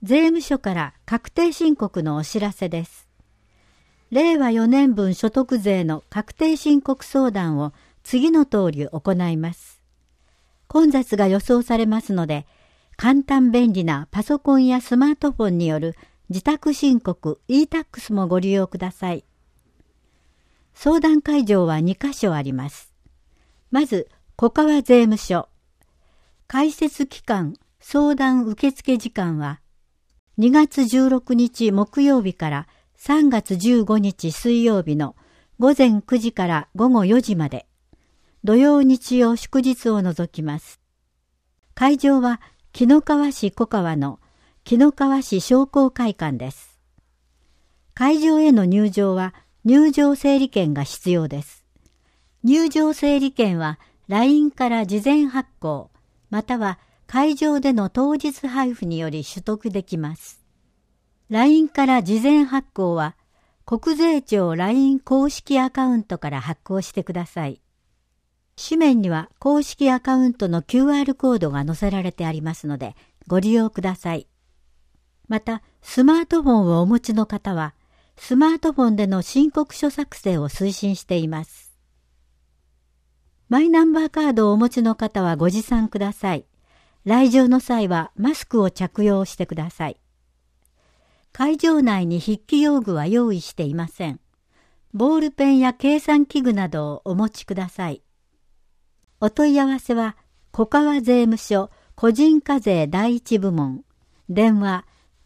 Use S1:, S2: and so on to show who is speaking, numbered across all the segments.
S1: 税務署から確定申告のお知らせです。令和4年分所得税の確定申告相談を次の通り行います。混雑が予想されますので、簡単便利なパソコンやスマートフォンによる自宅申告 e-tax もご利用ください。相談会場は2カ所あります。まず、小川税務署。開設期間、相談受付時間は、2月16日木曜日から3月15日水曜日の午前9時から午後4時まで、土曜日曜祝日を除きます。会場は紀の川市小川の紀の川市商工会館です。会場への入場は入場整理券が必要です。入場整理券は LINE から事前発行、または会場での当日配布により取得できます。LINE から事前発行は国税庁 LINE 公式アカウントから発行してください。紙面には公式アカウントの QR コードが載せられてありますのでご利用ください。また、スマートフォンをお持ちの方は、スマートフォンでの申告書作成を推進しています。マイナンバーカードをお持ちの方はご持参ください。来場の際はマスクを着用してください。会場内に筆記用具は用意していません。ボールペンや計算器具などをお持ちください。お問い合わせは、小川税務署個人課税第一部門、電話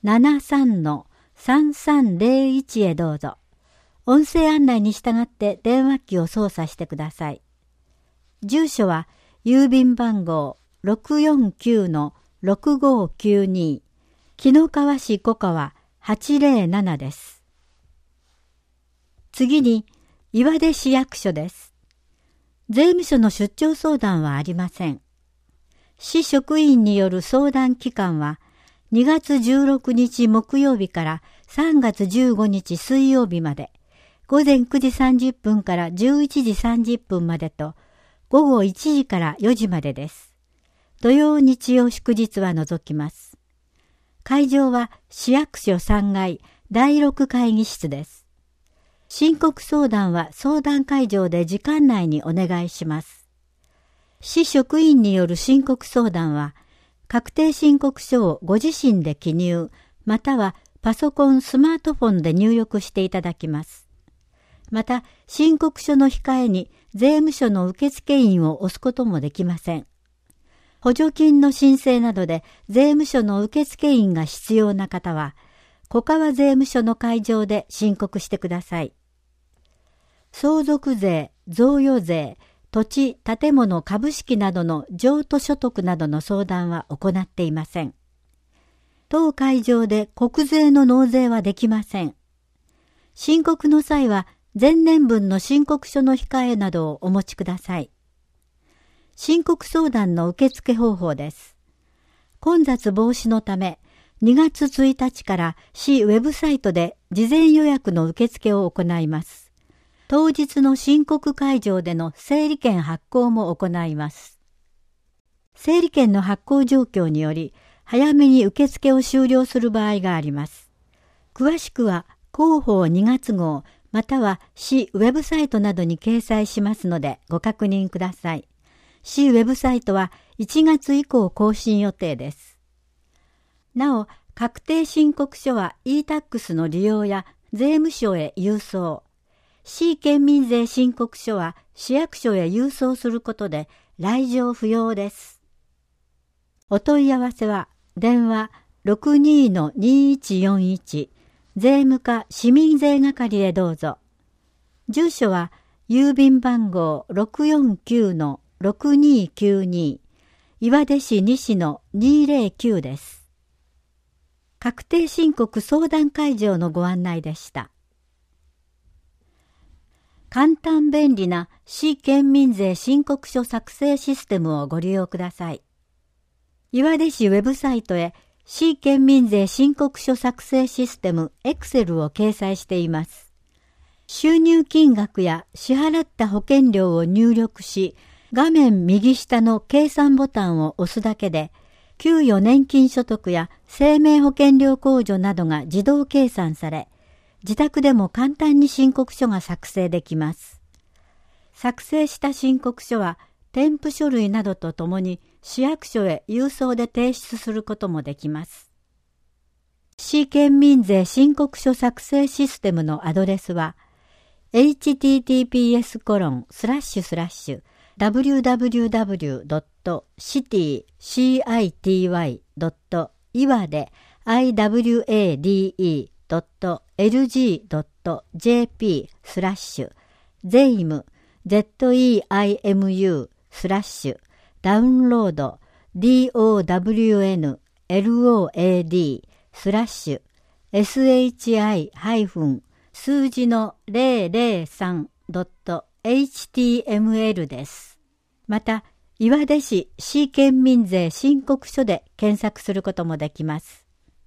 S1: 73-3301 へどうぞ。音声案内に従って電話機を操作してください。住所は、郵便番号 649-6592、紀の川市小川807です。次に、岩出市役所です。税務署の出張相談はありません。市職員による相談期間は2月16日木曜日から3月15日水曜日まで、午前9時30分から11時30分までと、午後1時から4時までです。土曜日曜祝日は除きます。会場は市役所3階第6会議室です。申告相談は相談会場で時間内にお願いします。市職員による申告相談は、確定申告書をご自身で記入、またはパソコン、スマートフォンで入力していただきます。また、申告書の控えに税務署の受付印を押すこともできません。補助金の申請などで税務署の受付印が必要な方は、小川税務署の会場で申告してください。相続税、贈与税、土地、建物、株式などの譲渡所得などの相談は行っていません。当会場で国税の納税はできません。申告の際は前年分の申告書の控えなどをお持ちください。申告相談の受付方法です。混雑防止のため、2月1日から市ウェブサイトで事前予約の受付を行います。当日の申告会場での整理券発行も行います。整理券の発行状況により、早めに受付を終了する場合があります。詳しくは広報2月号、または市ウェブサイトなどに掲載しますのでご確認ください。市ウェブサイトは1月以降更新予定です。なお、確定申告書は e-tax の利用や税務署へ郵送、市県民税申告書は市役所へ郵送することで来場不要です。お問い合わせは電話 62-2141 税務課市民税係へどうぞ。住所は郵便番号 649-6292 岩出市西の209です。確定申告相談会場のご案内でした。簡単便利な市県民税申告書作成システムをご利用ください。岩出市ウェブサイトへ市県民税申告書作成システム Excel を掲載しています。収入金額や支払った保険料を入力し、画面右下の計算ボタンを押すだけで、 給与年金所得や生命保険料控除などが自動計算され、自宅でも簡単に申告書が作成できます。作成した申告書は添付書類などとともに市役所へ郵送で提出することもできます。市県民税申告書作成システムのアドレスは https://www.city.lg.jp/zeimu ZEIMU/download DOWNLOAD/shi- 数字の 003.html です。また、岩出市市県民税申告書で検索することもできます。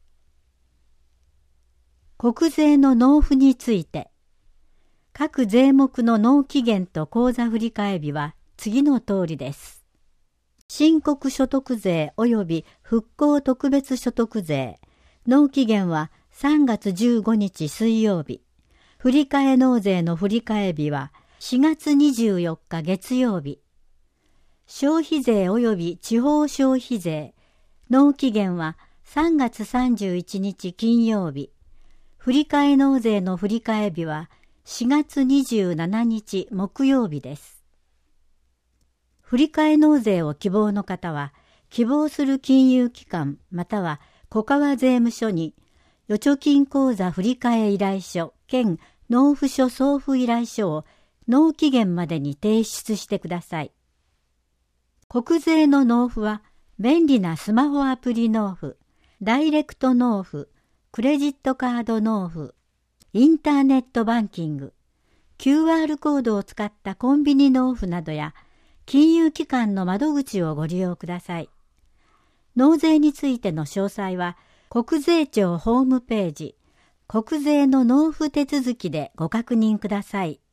S1: 国税の納付について、各税目の納期限と口座振替日は次の通りです。申告所得税及び復興特別所得税、納期限は3月15日水曜日。振替納税の振替日は4月24日月曜日。消費税及び地方消費税、納期限は3月31日金曜日。振替納税の振替日は4月27日木曜日です。振替納税を希望の方は、希望する金融機関または小川税務署に、預貯金口座振替依頼書兼納付書送付依頼書を納期限までに提出してください。国税の納付は便利なスマホアプリ納付、ダイレクト納付、クレジットカード納付、インターネットバンキング、QR コードを使ったコンビニ納付などや金融機関の窓口をご利用ください。納税についての詳細は国税庁ホームページ、国税の納付手続きでご確認ください。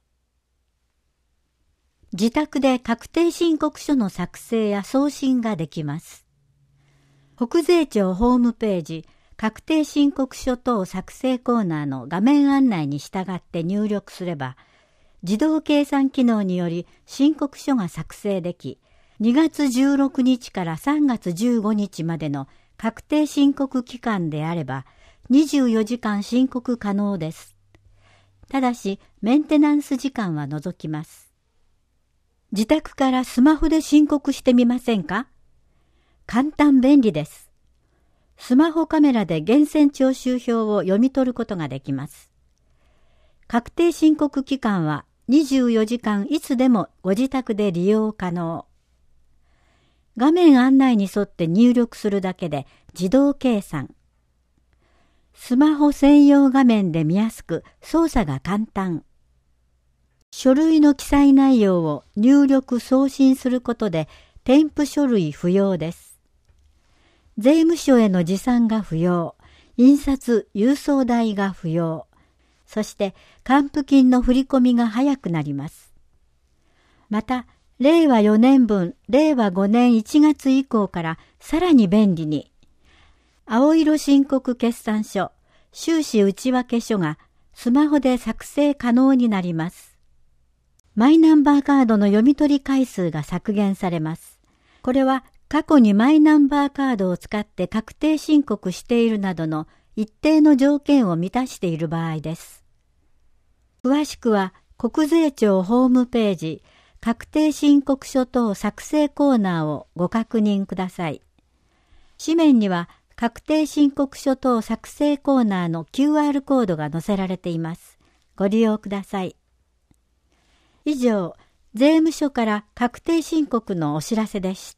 S1: 自宅で確定申告書の作成や送信ができます。国税庁ホームページ、確定申告書等作成コーナーの画面案内に従って入力すれば、自動計算機能により申告書が作成でき、2月16日から3月15日までの確定申告期間であれば、24時間申告可能です。ただし、メンテナンス時間は除きます。自宅からスマホで申告してみませんか？簡単便利です。スマホカメラで源泉徴収票を読み取ることができます。確定申告期間は24時間いつでもご自宅で利用可能。画面案内に沿って入力するだけで自動計算。スマホ専用画面で見やすく操作が簡単。書類の記載内容を入力送信することで添付書類不要です。税務署への持参が不要。印刷・郵送代が不要。そして還付金の振り込みが早くなります。また、令和4年分、令和5年1月以降からさらに便利に、青色申告決算書、収支内訳書がスマホで作成可能になります。マイナンバーカードの読み取り回数が削減されます。これは過去にマイナンバーカードを使って確定申告しているなどの一定の条件を満たしている場合です。詳しくは国税庁ホームページ、確定申告書等作成コーナーをご確認ください。紙面には確定申告書等作成コーナーの QR コードが載せられています。ご利用ください。以上、税務署から確定申告のお知らせでした。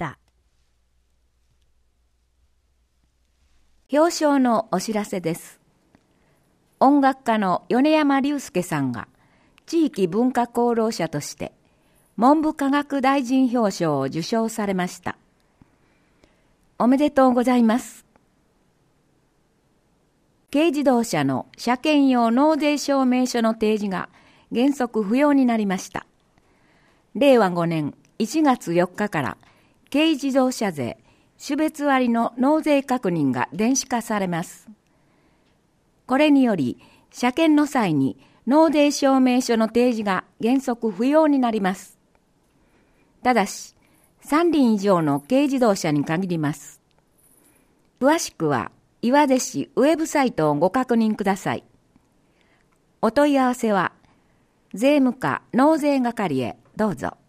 S2: 表彰のお知らせです。音楽家の米山隆介さんが地域文化功労者として文部科学大臣表彰を受賞されました。おめでとうございます。軽自動車の車検用納税証明書の提示が原則不要になりました。令和5年1月4日から軽自動車税種別割の納税確認が電子化されます。これにより、車検の際に納税証明書の提示が原則不要になります。ただし、3輪以上の軽自動車に限ります。詳しくは、岩出市ウェブサイトをご確認ください。お問い合わせは、税務課納税係へどうぞ。